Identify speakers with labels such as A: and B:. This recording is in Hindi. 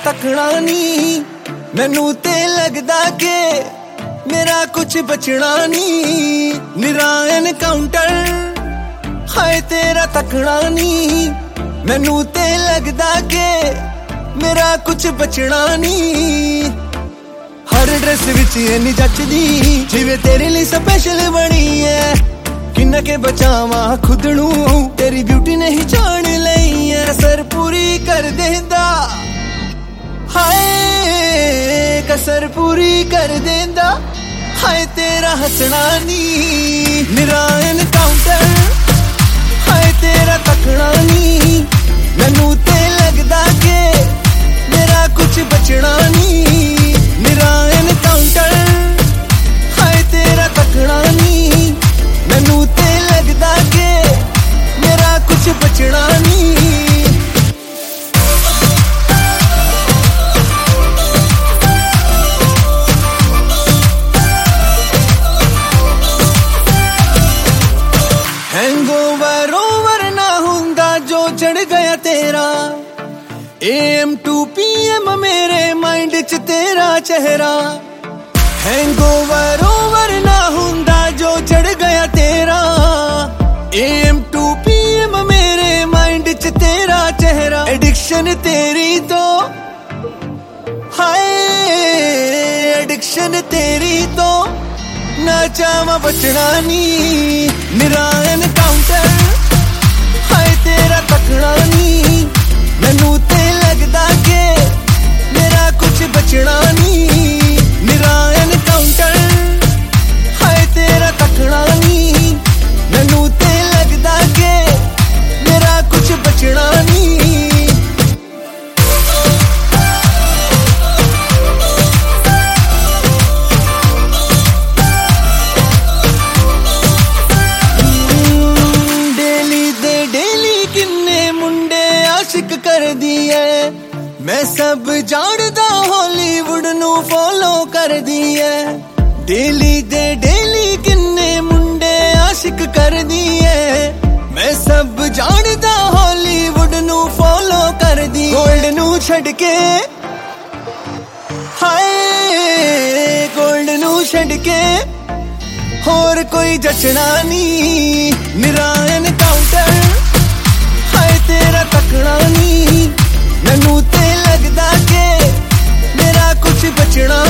A: तकना नी, मैनू ते लगदा के मेरा कुछ बचना नी। निरायन काउंटर हाय तेरा तकना नी, मैनू ते लगदा के मेरा कुछ बचना नी। हर ड्रेस विच इन्नी जचदी जिवें तेरे लिए स्पेशल बनी है। किन्ना के बचावा खुद नू तेरी ब्यूटी ने ही जान लई है। कसर पूरी कर देंदा हाय, कसर पूरी कर देंदा हाय तेरा हसना नी। निरायन काउंटर हाय तेरा तकना नी, मैनू ते लगदा के मेरा कुछ बचना नी। निरायन काउंटर हाय तेरा तकना नी, मैनू ते लगदा के मेरा कुछ बचना नी। हैंगओवर ओवर ना हुंदा जो चढ़ गया तेरा। AM to PM मेरे माइंड च तेरा चेहरा। हैंगओवर ओवर ना हुंदा जो चढ़ गया तेरा। AM to PM मेरे माइंड च तेरा चेहरा। एडिक्शन तेरी तो हाय, एडिक्शन तेरी तो ना चावा बचना नी। निरायन काउंटर हाय तेरा तकना नी, मैनू ते लगदा के मेरा कुछ बचना नी। निरायन काउंटर हाय तेरा तकना नी, मैनू ते लगदा के मेरा कुछ बचना नी। कर दिए मैं सब जानदा, हॉलीवुड नू फॉलो कर दिए। डेली दे डेली किन्ने मुंडे आशिक कर दिए, मैं सब जानदा, हॉलीवुड नू फॉलो कर दी। गोल्ड नू छड़ के हाय, गोल्ड नू छड़ के होर कोई जचना नी। निरायन काउंटर हाय तेरा तकना नी, मैनू ते लगदा के मेरा कुछ बचना